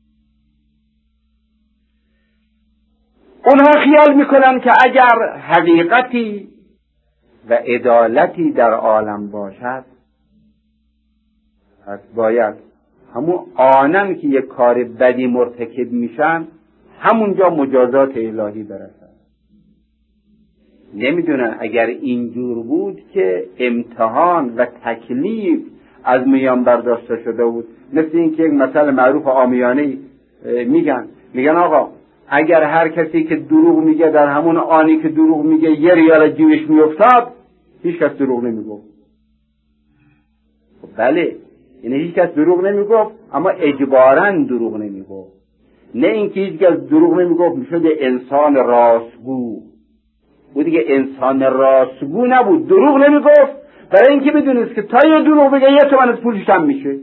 اونها خیال میکنن که اگر حقیقتی و عدالتی در عالم باشد پس باید همون آنن که یک کار بدی مرتکب میشن همونجا مجازات الهی برسد. نمیدونن اگر اینجور بود که امتحان و تکلیف از میان برداشته شده بود. مثل این که یک مثل معروف عامیانه میگن میگن آقا اگر هر کسی که دروغ میگه در همون آنی که دروغ میگه یه ریال جیبش میافتاد، هیچ کس دروغ نمیگفت. بله، یعنی هیچ کس دروغ نمیگفت اما اجباراً دروغ نمیگفت. نه اینکه هیچ کس دروغ نمیگفت میشد انسان راستگو. او دیگه انسان راستگو نبود، دروغ نمیگفت برای اینکه بدونید که تا یه دروغ بگه یه تومن از پولش کم میشه.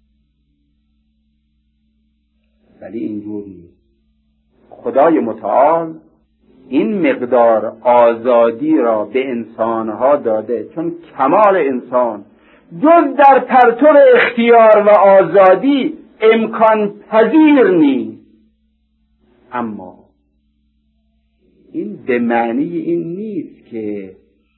ولی اینجور نیست. خدای متعال این مقدار آزادی را به انسانها داده، چون کمال انسان جز در پرتو اختیار و آزادی امکان پذیر نیست. اما این به معنی این نیست که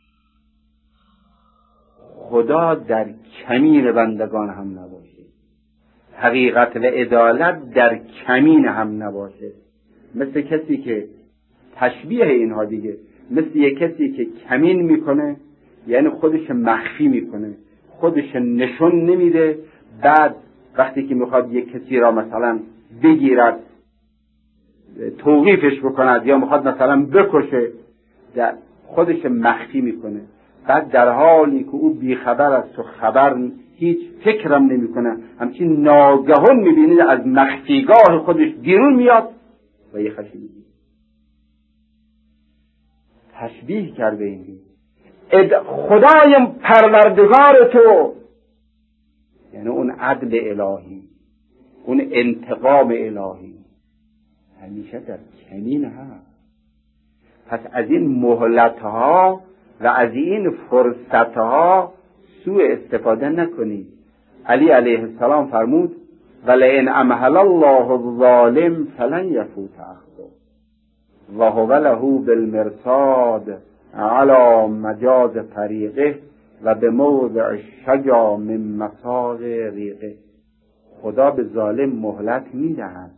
خدا در کمین بندگان هم نباشه، حقیقت و عدالت در کمین هم نباشه. مثل کسی که تشبیه اینها دیگه، مثل یک کسی که کمین میکنه، یعنی خودش مخفی میکنه، خودش نشون نمیده، بعد وقتی که میخواد یک کسی را مثلا بگیرد توقیفش بکند یا میخواد مثلا بکشه، خودش مخفی میکنه. بعد در حالی که او بیخبر است و خبر هیچ فکرم نمیکنه، همچین ناگهان میبینید از مخفیگاه خودش بیرون میاد و یه خشی میگید. تشبیه کرده این خدای پروردگار تو، یعنی اون عدل الهی، اون انتقام الهی همیشه در کمین هست. پس از این مهلتها و از این فرصتها سوء استفاده نکنید. علی علیه السلام فرمود ولئن امهل الله الظالم فلن یفوت اخذه و هو له بالمرصاد علی مجاز طریقه و به موضع شجا من مساق ریقه. خدا به ظالم مهلت میدهد.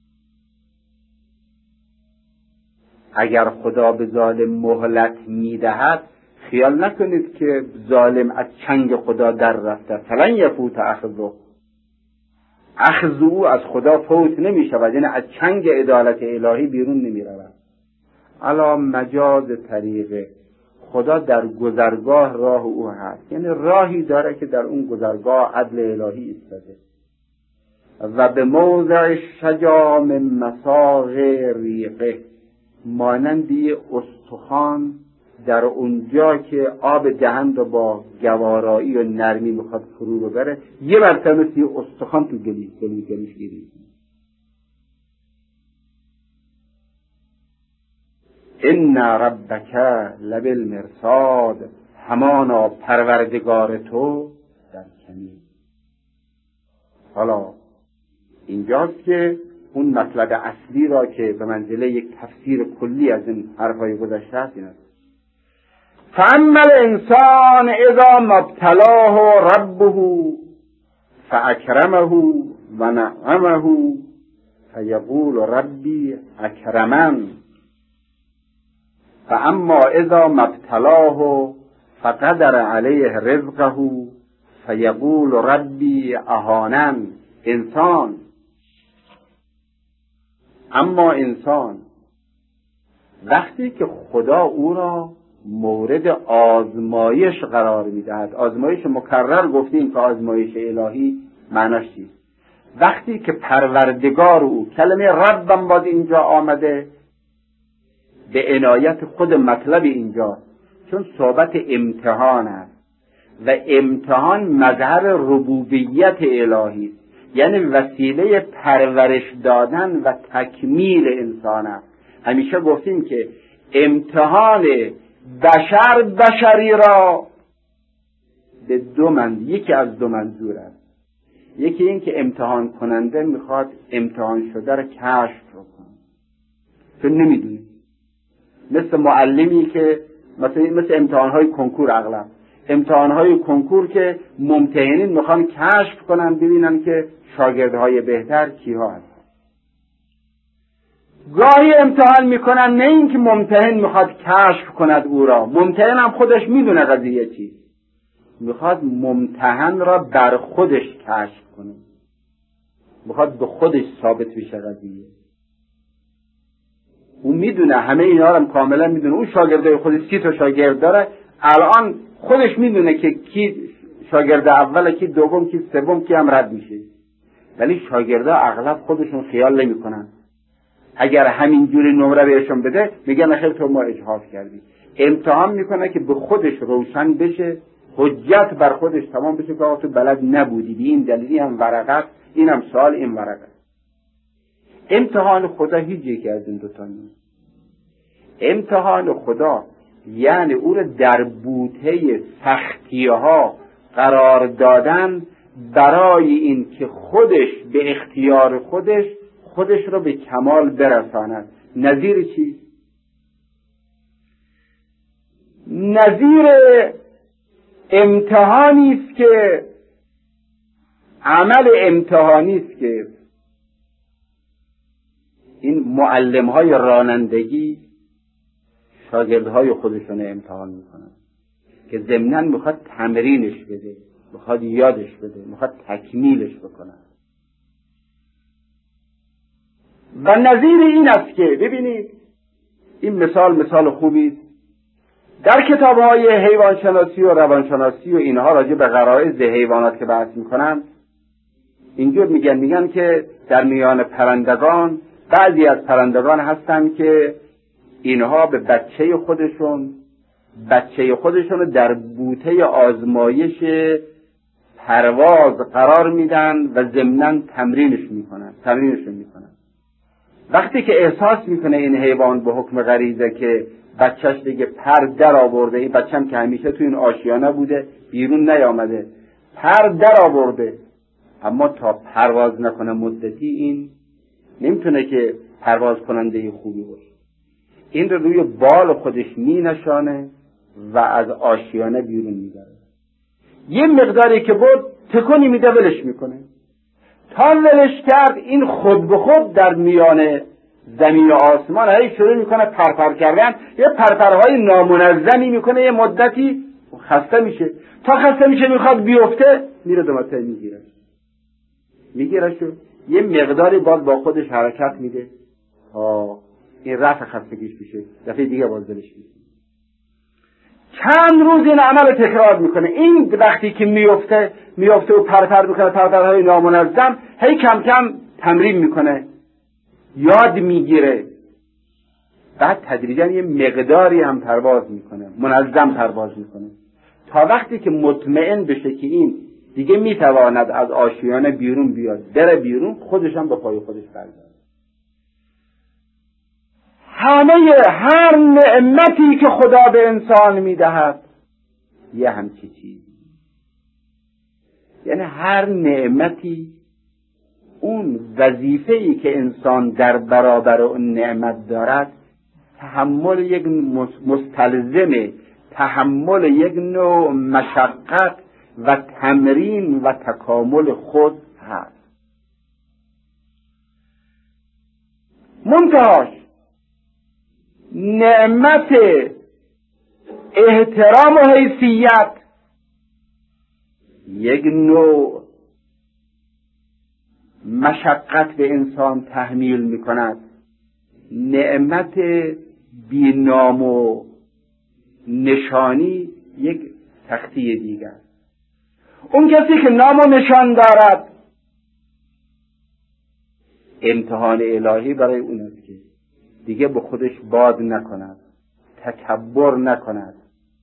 اگر خدا به ظالم مهلت میدهد خیال نکنید که ظالم از چنگ خدا در رفته. فلن یفوت اخذه، اخذ او از خدا فوت نمی شود، یعنی از چنگ عدالت الهی بیرون نمی رود. علی مجاز طریقه، خدا در گذرگاه راه او هست، یعنی راهی داره که در اون گذرگاه عدل الهی ایستاده. و به موضع شجا من مساق ریقه، مانندی استخوان در اونجا که آب دهن رو با گوارایی و نرمی میخواد فرو ببره، یه مرتبه سی استخوان تو گلی گلی گلیش گیری. ان ربک لبالمرصاد، همانا پروردگار تو در کمین. حالا اینجاست که اون مطلب اصلی را که به منزله یک تفسیر کلی از این حرفای گذشته است این است: فاما الانسان اذا ما ابتلاه ربه فاکرمه و نعمه فیقول ربی اکرمن فاما اذا ما ابتلاه فقدر علیه رزقه فیقول ربی اهانن. انسان، اما انسان وقتی که خدا او را مورد آزمایش قرار میدهد، آزمایش مکرر گفتیم که آزمایش الهی معناش چیست؟ وقتی که پروردگار او، کلمه ربم باید اینجا آمده به عنایت خود مطلب اینجا، چون صحبت امتحان است و امتحان مظهر ربوبیت الهی است، یعنی وسیله پرورش دادن و تکمیل انسان است. همیشه گفتیم که امتحان بشر بشری را به دو من یکی از دو منظور است. یکی این که امتحان کننده میخواد امتحان شده را کشف رو کنه، چون نمیدونه، مثل معلمی که مثل مثل امتحانهای کنکور، اغلب امتحانهای کنکور که ممتحنین میخوان کشف کنن ببینن که شاگردهای بهتر کیها هست. گاهی امتحان میکنن نه این که ممتحن میخواد کشف کند او را، ممتحن هم خودش میدونه قضیه چی، میخواد ممتحن را بر خودش کشف کنه، میخواد به خودش ثابت بشه قضیه. اون میدونه، همه اینا رو هم کاملا میدونه. اون شاگرده خودش سی تا شاگرد داره، الان خودش میدونه که کی شاگرد اول، کی دوم، کی سوم، کی هم رد میشه. ولی شاگردا اغلب خودشون خیال نمیکنن. اگر همین جوری نمره بهشون بده میگن خیلی تو ما اجحاف کردی. امتحان میکنه که به خودش روشن بشه، حجت بر خودش تمام بشه که آقا تو بلد نبودی، بی این دلیلی هم ورقت، این هم سوال، این ورقت. امتحان خدا هیچ یکی از این دوتا نیست. امتحان خدا یعنی او رو در بوته سختی‌ها قرار دادن برای این که خودش به اختیار خودش خودش رو به کمال برساند. نظیر چی؟ نظیر امتحانی است که عمل امتحانی است که این معلم‌های رانندگی شاگردهای خودشون امتحان میکنن که ضمناً میخواد تمرینش بده، میخواد یادش بده، میخواد تکمیلش بکنه. و نظیر این است که ببینید این مثال مثال خوبی است. در کتاب‌های حیوانشناسی و روانشناسی و اینها راجع به غرایز حیوانات که بحث میکنن، اینجور میگن میگن که در میان پرندگان بعضی از پرندگان هستن که اینها به بچه خودشون بچه خودشون رو در بوته آزمایش پرواز قرار میدن و ضمناً تمرینش میکنن تمرینش میکنن وقتی که احساس میکنه این حیوان به حکم غریزه که بچهش دیگه پر در آورده، این بچه‌م که همیشه تو این آشیانه بوده بیرون نیامده، پر در آورده، اما تا پرواز نکنه مدتی این نمیتونه که پرواز کننده خوبی باشه. این رو روی بال خودش می نشانه و از آشیانه بیرون میبره. یه مقداری که بود تکونی میده ولش میکنه. تا ولش کرد این خود به خود در میان زمین و آسمان هی شروع میکنه پرپر کردن، یه پرپرهای نامنظمی میکنه، یه مدتی خسته میشه، تا خسته میشه میخواد بیفته، میره دوباره میگیره میگیره شو یه مقداری باز با خودش حرکت میده تا این رفع خستگیش بشه، دفعه دیگه باز دلش میشه. چند روز این عمل تکرار میکنه. این وقتی که میفته میفته و پرپر میکنه، پرپرهای نامنظم، هی کم کم تمرین میکنه، یاد میگیره، بعد تدریجا یه مقداری هم پرواز میکنه، منظم پرواز میکنه، تا وقتی که مطمئن بشه که این دیگه میتواند از آشیانه بیرون بیاد، بره بیرون، خودش هم به پای خودش برگرده. همه هر نعمتی که خدا به انسان میدهد یه همچی چیزی، یعنی هر نعمتی اون وظیفه‌ای که انسان در برابر اون نعمت دارد تحمل یک مستلزم تحمل یک نوع مشقت و تمرین و تکامل خود هست. منتهاش نعمت احترام و حیثیت یک نوع مشقت به انسان تحمیل می کند. نعمت بینام و نشانی یک سختی دیگر. اون کسی که نام و نشان دارد امتحان الهی برای اون است که دیگه به خودش باد نکند، تکبر نکند،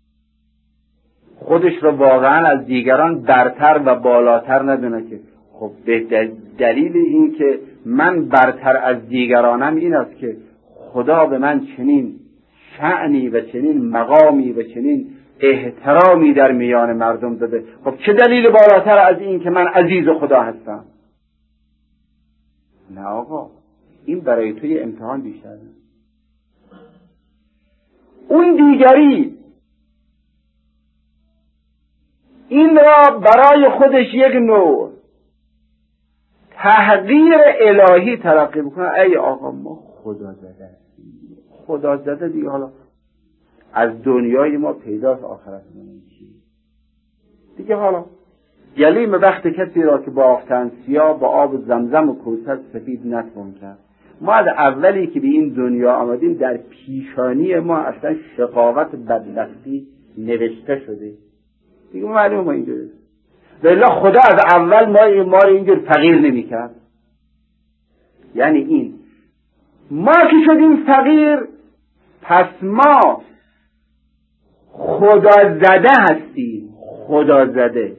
خودش رو واقعا از دیگران برتر و بالاتر ندونه که خب به دلیل این که من برتر از دیگرانم این است که خدا به من چنین شأنی و چنین مقامی و چنین احترامی در میان مردم داده، خب چه دلیل بالاتر از این که من عزیز خدا هستم؟ نه آقا، این برای توی امتحان بیشتر نه. اون دیگری این را برای خودش یک نوع تحقیر الهی تلقی بکنه. ای آقا ما خدا زده هستیم، خدا زده دیگه، حالا از دنیای ما پیداست، آخرت ما نمیشه دیگه. حالا گلیم وقت کسی را که بافتن سیاه با آب زمزم و کوثر سفید نتوان کرد. ما از اولی که به این دنیا آمدیم در پیشانی ما اصلا شقاوت بدبختی نوشته شده دیگه، معلومه ما اینجوری. والله خدا از اول ما ما رو اینجور فقیر نمی کرد. یعنی این ما که شدیم فقیر، پس ما خدا زده هستیم. خدا زده.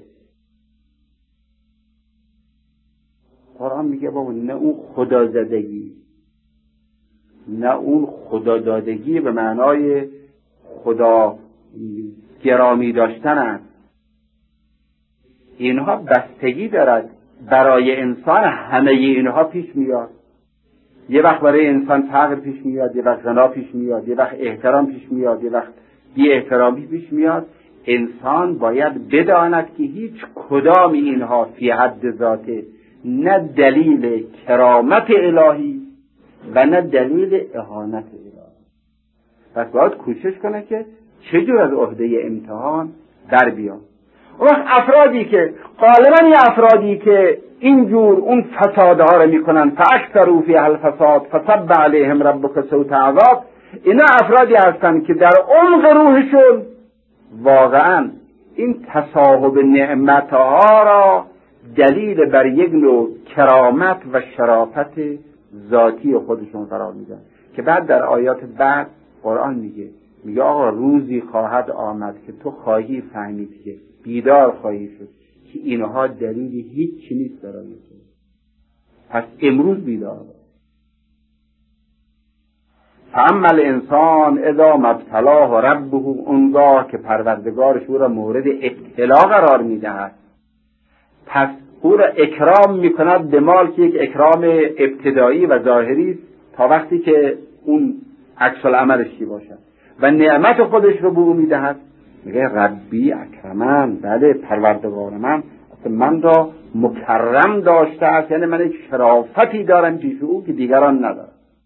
قرآن میگه بابا نه اون خدا زدگی، نه اون خدا دادگی به معنای خدا گرامی داشتن است. اینها بستگی دارد. برای انسان همه اینها پیش میاد. یه وقت برای انسان فقر پیش میاد، یه وقت غنا پیش میاد، یه وقت احترام پیش میاد، یه وقت بی احترامی پیش میاد. انسان باید بداند که هیچ کدام اینها فی حد ذاته نه دلیل کرامت الهی و نه دلیل اهانت الهی. پس باید کوشش کنه که چجور از عهده امتحان در بیاد. اون وقت افرادی که غالبا یه افرادی که اینجور اون فسادها رو میکنن، فاکثروا فیها الفساد فصب علیهم ربک سوط عذاب، اینا افرادی هستن که در عمق روحشون واقعا این تصاحب نعمتها را دلیل بر یک نوع کرامت و شرافت ذاتی خودشون قرار میدن، که بعد در آیات بعد قرآن میگه میگه آقا روزی خواهد آمد که تو خواهی فهمید، که بیدار خواهی شد که اینها دلیل هیچ چی نیست برای تو. پس امروز بیدار باش. فاما الانسان اذا ما ابتلاه ربه، اونگاه که پروردگارش او را مورد ابتلا قرار میدهد، پس او را اکرام میکند به مال که یک اکرام ابتدایی و ظاهری است تا وقتی که اون عکس العملش چی باشد، و نعمت خودش رو به او میدهد، میگه ربی اکرمن، بله پروردگار من اصلا من را مکرم داشته است، یعنی من یک شرافتی دارم پیش او که دیگران ندارم.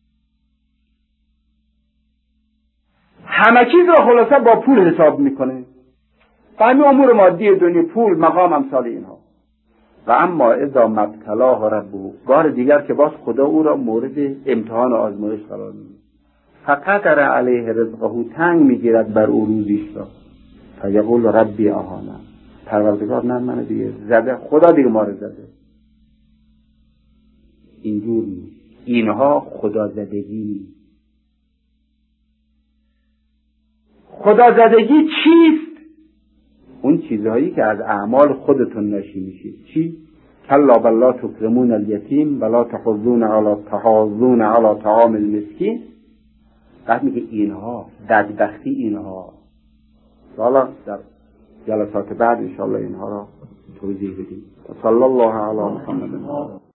همه چیز را خلاصه با پول حساب میکنه، و همین امور مادی دنیا، پول، مقام، امثال اینها. و اما اذا ما ابتلاه ربه، بار دیگر که باز خدا او را مورد امتحان و آزمایش قرار میده، فقدر علیه رزقه، تنگ میگیرد بر او روزیش را، فیقول ربی اهانه، پروردگار نه من دیگه زده، خدا دیگه ما رو زده. اینجور نیست، اینها خدا زدگی نیست. خدا زدگی چیست؟ اون چیزهایی که از اعمال خودتون ناشی میشید. چی؟ کلا بل لا تکرمون الیتیم ولا تحضون علی تحاضون علی طعام المسکین. بعد میگه اینها بدبختی، اینها حالا در جلسات بعد انشاءالله اینها را توضیح بدیم. صلی الله علی محمد.